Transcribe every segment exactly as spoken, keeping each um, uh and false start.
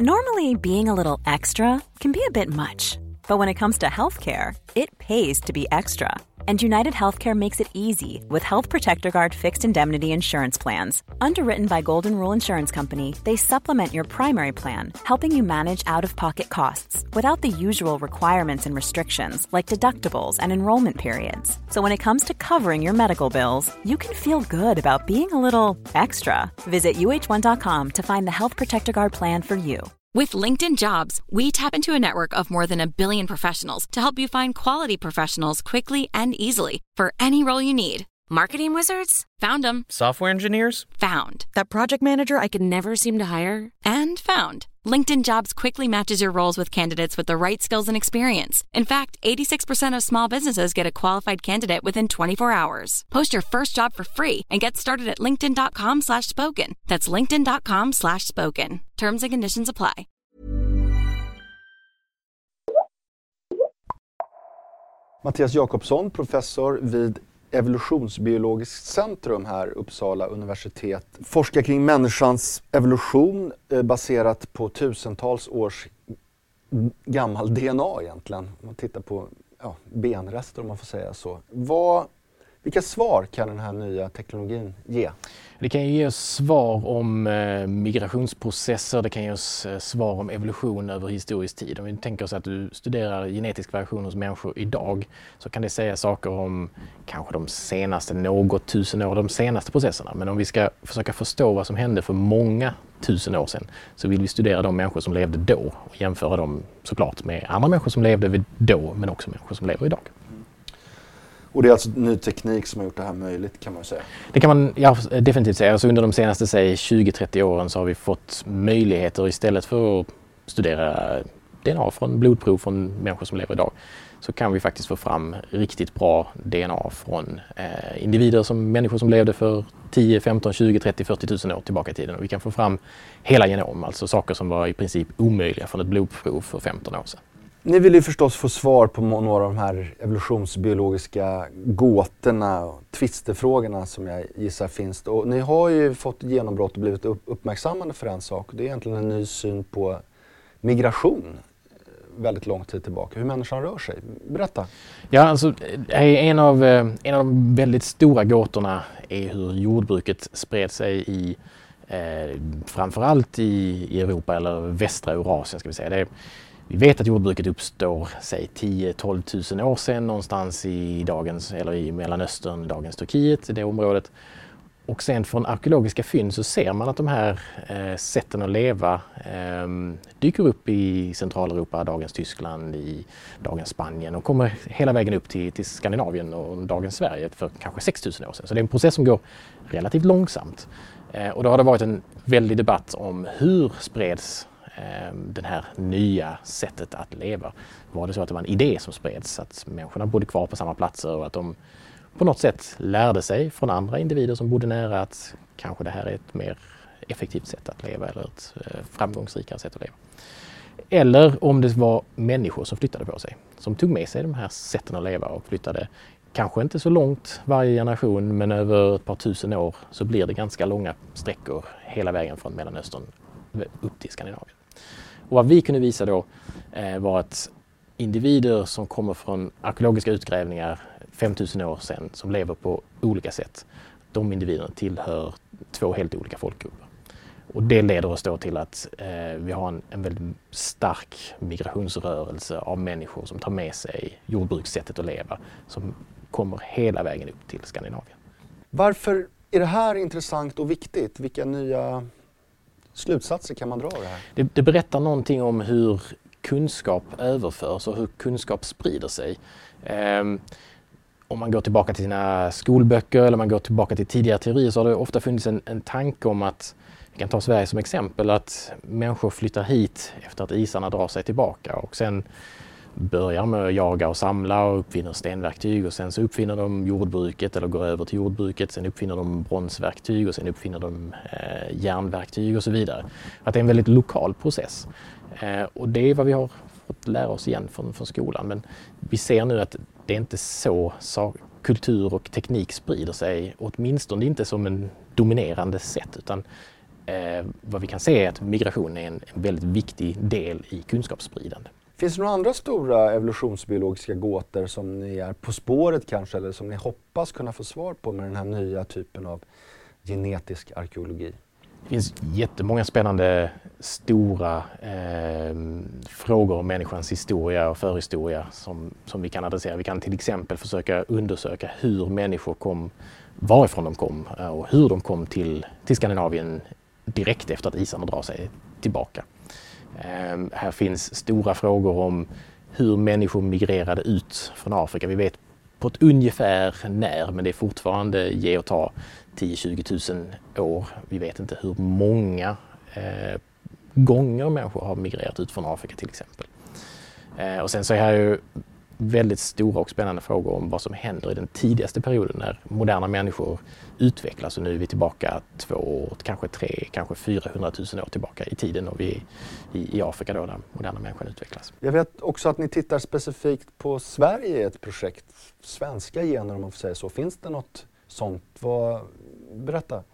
Normally, being a little extra can be a bit much, but when it comes to healthcare, it pays to be extra. And United Healthcare makes it easy with Health Protector Guard fixed indemnity insurance plans. Underwritten by Golden Rule Insurance Company, they supplement your primary plan, helping you manage out-of-pocket costs without the usual requirements and restrictions like deductibles and enrollment periods. So when it comes to covering your medical bills, you can feel good about being a little extra. Visit U H one dot com to find the Health Protector Guard plan for you. With LinkedIn Jobs, we tap into a network of more than a billion professionals to help you find quality professionals quickly and easily for any role you need. Marketing wizards? Found them. Software engineers? Found. That project manager I could never seem to hire? And found. LinkedIn Jobs quickly matches your roles with candidates with the right skills and experience. In fact, eighty-six percent of small businesses get a qualified candidate within twenty-four hours. Post your first job for free and get started at linkedin.com slash spoken. That's linkedin.com slash spoken. Terms and conditions apply. Mattias Jakobsson, professor vid Evolutionsbiologiskt centrum här, Uppsala universitet. Forskar kring människans evolution eh, baserat på tusentals års gammal D N A egentligen. Om man tittar på ja, benrester om man får säga så. Vad, vilka svar kan den här nya teknologin ge? Det kan ju ge oss svar om eh, migrationsprocesser, det kan ge oss eh, svar om evolution över historisk tid. Om vi tänker oss att du studerar genetisk variation hos människor idag så kan det säga saker om kanske de senaste något tusen år, de senaste processerna. Men om vi ska försöka förstå vad som hände för många tusen år sedan så vill vi studera de människor som levde då och jämföra dem såklart med andra människor som levde då men också människor som lever idag. Och det är alltså ny teknik som har gjort det här möjligt kan man säga? Det kan man ja, definitivt säga. Alltså under de senaste säg, tjugo till trettio åren så har vi fått möjligheter istället för att studera D N A från blodprov från människor som lever idag. Så kan vi faktiskt få fram riktigt bra D N A från eh, individer som människor som levde för tio, femton, tjugo, trettio, fyrtio tusen år tillbaka i tiden. Och vi kan få fram hela genom, alltså saker som var i princip omöjliga från ett blodprov för femton år sedan. Ni vill ju förstås få svar på några av de här evolutionsbiologiska gåtorna och tvistefrågorna som jag gissar finns. Och ni har ju fått genombrott och blivit uppmärksammade för en sak. Det är egentligen en ny syn på migration väldigt lång tid tillbaka. Hur människan rör sig. Berätta. Ja, alltså en av, en av de väldigt stora gåtorna är hur jordbruket spred sig i eh, framförallt i, i Europa eller västra Eurasien ska vi säga. Det Vi vet att jordbruket uppstår säg tio till tolv tusen år sedan någonstans i dagens eller i Mellanöstern, dagens Turkiet, i det området. Och sen från arkeologiska fynd så ser man att de här eh, sätten att leva eh, dyker upp i Centraleuropa, dagens Tyskland, i dagens Spanien och kommer hela vägen upp till, till Skandinavien och dagens Sverige för kanske sex tusen år sedan. Så det är en process som går relativt långsamt. Eh, och då har det varit en väldig debatt om hur spreds den här nya sättet att leva. Var det så att det var en idé som spreds, att människorna bodde kvar på samma platser och att de på något sätt lärde sig från andra individer som bodde nära att kanske det här är ett mer effektivt sätt att leva eller ett framgångsrikare sätt att leva. Eller om det var människor som flyttade på sig, som tog med sig de här sätten att leva och flyttade kanske inte så långt varje generation men över ett par tusen år så blir det ganska långa sträckor hela vägen från Mellanöstern upp till Skandinavien. Och vad vi kunde visa då eh, var att individer som kommer från arkeologiska utgrävningar fem tusen år sedan som lever på olika sätt, de individerna tillhör två helt olika folkgrupper. Och det leder oss då till att eh, vi har en, en väldigt stark migrationsrörelse av människor som tar med sig jordbrukssättet att leva som kommer hela vägen upp till Skandinavien. Varför är det här intressant och viktigt? Vilka nya slutsatser kan man dra av det här? Det, det berättar någonting om hur kunskap överförs och hur kunskap sprider sig. Um, om man går tillbaka till sina skolböcker eller man går tillbaka till tidigare teorier så har det ofta funnits en, en tanke om att, vi kan ta Sverige som exempel, att människor flyttar hit efter att isarna drar sig tillbaka och sen börjar med att jaga och samla och uppfinner stenverktyg och sen så uppfinner de jordbruket eller går över till jordbruket, sen uppfinner de bronsverktyg och sen uppfinner de eh, järnverktyg och så vidare. Att det är en väldigt lokal process. Eh, och det är vad vi har fått lära oss igen från, från skolan. Men vi ser nu att det är inte så, så kultur och teknik sprider sig, åtminstone inte som en dominerande sätt, utan eh, vad vi kan se är att migration är en, en väldigt viktig del i kunskapsspridande. Finns det några andra stora evolutionsbiologiska gåtor som ni är på spåret kanske, eller som ni hoppas kunna få svar på med den här nya typen av genetisk arkeologi? Det finns jättemånga spännande stora eh, frågor om människans historia och förhistoria som, som vi kan adressera. Vi kan till exempel försöka undersöka hur människor kom, varifrån de kom och hur de kom till, till Skandinavien direkt efter att isarna drar sig tillbaka. Eh, här finns stora frågor om hur människor migrerade ut från Afrika. Vi vet på ett ungefär när, men det är fortfarande ge och ta tio till tjugo tusen år. Vi vet inte hur många eh, gånger människor har migrerat ut från Afrika till exempel. Eh, och sen så är här ju väldigt stora och spännande frågor om vad som händer i den tidigaste perioden när moderna människor utvecklas. Och nu är vi tillbaka två, kanske tre, kanske fyrahundratusen år tillbaka i tiden och vi är i, i Afrika då där moderna människan utvecklas. Jag vet också att ni tittar specifikt på Sverige i ett projekt, svenska gener om man får säga så. Finns det något sånt? Vad, berätta.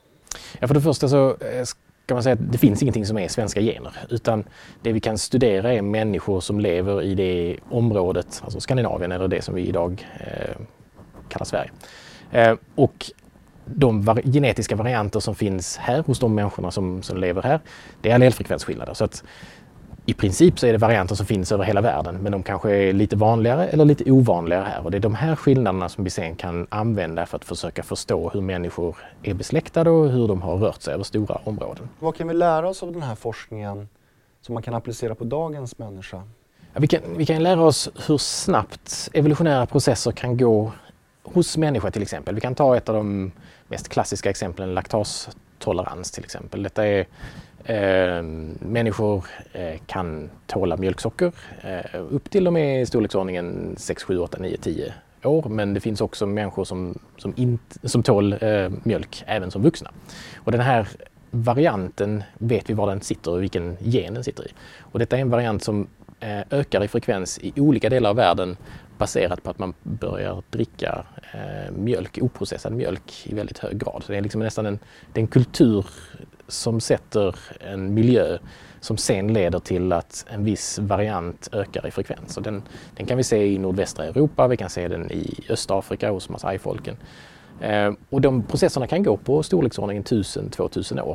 Ja, för det första så kan man säga att det finns ingenting som är svenska gener, utan det vi kan studera är människor som lever i det området, alltså Skandinavien eller det som vi idag eh, kallar Sverige. Eh, och de var- genetiska varianter som finns här hos de människorna som, som lever här, det är allelfrekvensskillnader. Så att i princip så är det varianter som finns över hela världen, men de kanske är lite vanligare eller lite ovanligare här. Och det är de här skillnaderna som vi sen kan använda för att försöka förstå hur människor är besläktade och hur de har rört sig över stora områden. Vad kan vi lära oss av den här forskningen som man kan applicera på dagens människa? Ja, vi, kan, vi kan lära oss hur snabbt evolutionära processer kan gå hos människor till exempel. Vi kan ta ett av de mest klassiska exemplen, laktostolerans till exempel. Detta är Eh, människor eh, kan tåla mjölksocker eh, upp till och med i storleksordningen sex, sju, åtta, nio, tio år. Men det finns också människor som, som, inte, som tål eh, mjölk även som vuxna. Och den här varianten vet vi var den sitter och vilken gen den sitter i. Och detta är en variant som eh, ökar i frekvens i olika delar av världen baserat på att man börjar dricka eh, mjölk, oprocessad mjölk i väldigt hög grad. Så det är liksom nästan en, det är en kultur som sätter en miljö som sen leder till att en viss variant ökar i frekvens. Och den, den kan vi se i nordvästra Europa, vi kan se den i Östafrika hos Masai-folken. Eh, och de processerna kan gå på storleksordningen tusen till tvåtusen år.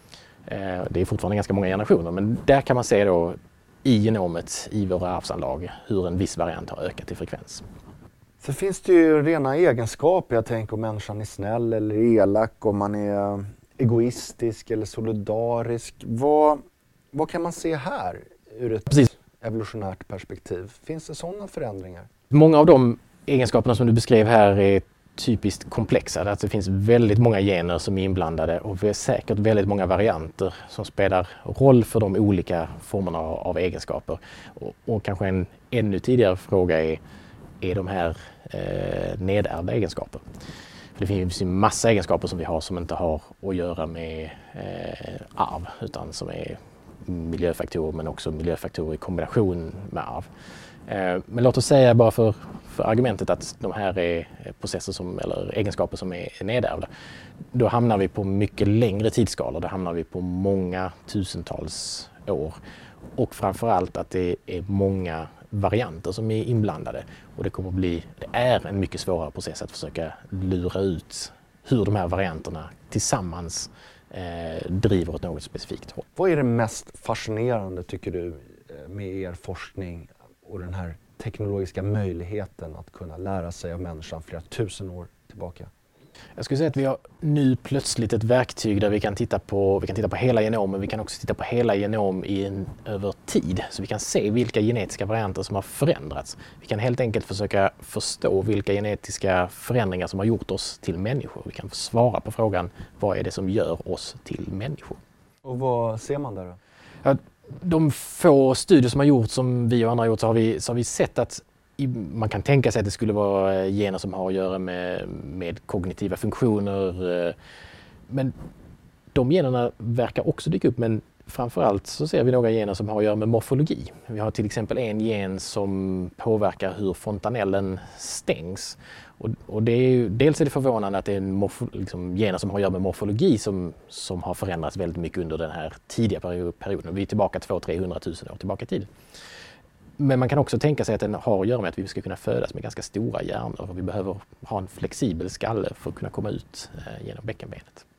Eh, det är fortfarande ganska många generationer, men där kan man se då i genomet, i våra arvsanlag, hur en viss variant har ökat i frekvens. Så finns det ju rena egenskaper, jag tänker om människan är snäll eller elak, om man är egoistisk eller solidarisk. Vad, vad kan man se här ur ett Precis. evolutionärt perspektiv? Finns det sådana förändringar? Många av de egenskaperna som du beskrev här är typiskt komplexa. Alltså det finns väldigt många gener som är inblandade och det är säkert väldigt många varianter som spelar roll för de olika formerna av egenskaper. Och, och kanske en ännu tidigare fråga är, är de här eh, nedärvda egenskaper? För det finns ju massa egenskaper som vi har som inte har att göra med eh, arv utan som är miljöfaktorer men också miljöfaktorer i kombination med arv. Eh, men låt oss säga bara för, för argumentet att de här är processer som, eller egenskaper som är nedärvda. Då hamnar vi på mycket längre tidsskalor, då hamnar vi på många tusentals år. Och framförallt att det är många varianter som är inblandade och det kommer att bli, det är en mycket svårare process att försöka lura ut hur de här varianterna tillsammans eh, driver åt något specifikt håll. Vad är det mest fascinerande tycker du med er forskning och den här teknologiska möjligheten att kunna lära sig av människan flera tusen år tillbaka? Jag skulle säga att vi har nu plötsligt ett verktyg där vi kan titta på, vi kan titta på hela genomen, vi kan också titta på hela genom i en, över tid. Så vi kan se vilka genetiska varianter som har förändrats. Vi kan helt enkelt försöka förstå vilka genetiska förändringar som har gjort oss till människor. Vi kan svara på frågan, vad är det som gör oss till människor? Och vad ser man där då? Ja, de få studier som har gjorts, som vi och andra har gjort, så har vi, så har vi sett att man kan tänka sig att det skulle vara gener som har att göra med, med kognitiva funktioner. Men de generna verkar också dyka upp, men Framförallt så ser vi några gener som har att göra med morfologi. Vi har till exempel en gen som påverkar hur fontanellen stängs. Och, och det är ju, dels är det förvånande att det är en morfo, liksom, gener som har att göra med morfologi som, som har förändrats väldigt mycket under den här tidiga perioden. Vi är tillbaka två till trehundratusen år tillbaka i tiden. Men man kan också tänka sig att den har att göra med att vi ska kunna födas med ganska stora hjärnor och vi behöver ha en flexibel skalle för att kunna komma ut eh, genom bäckenbenet.